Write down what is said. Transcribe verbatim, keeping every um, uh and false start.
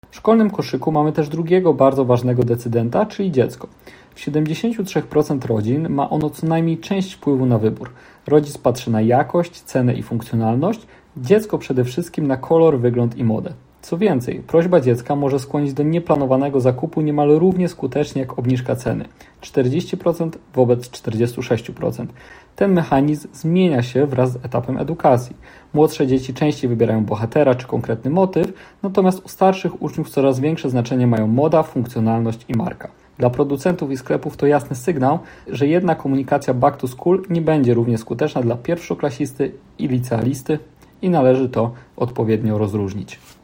W szkolnym koszyku mamy też drugiego bardzo ważnego decydenta, czyli dziecko. W siedemdziesięciu trzech procent rodzin ma ono co najmniej część wpływu na wybór. Rodzic patrzy na jakość, cenę i funkcjonalność, dziecko przede wszystkim na kolor, wygląd i modę. Co więcej, prośba dziecka może skłonić do nieplanowanego zakupu niemal równie skutecznie jak obniżka ceny. czterdzieści procent wobec czterdziestu sześciu procent. Ten mechanizm zmienia się wraz z etapem edukacji. Młodsze dzieci częściej wybierają bohatera czy konkretny motyw, natomiast u starszych uczniów coraz większe znaczenie mają moda, funkcjonalność i marka. Dla producentów i sklepów to jasny sygnał, że jedna komunikacja back to school nie będzie równie skuteczna dla pierwszoklasisty i licealisty i należy to odpowiednio rozróżnić.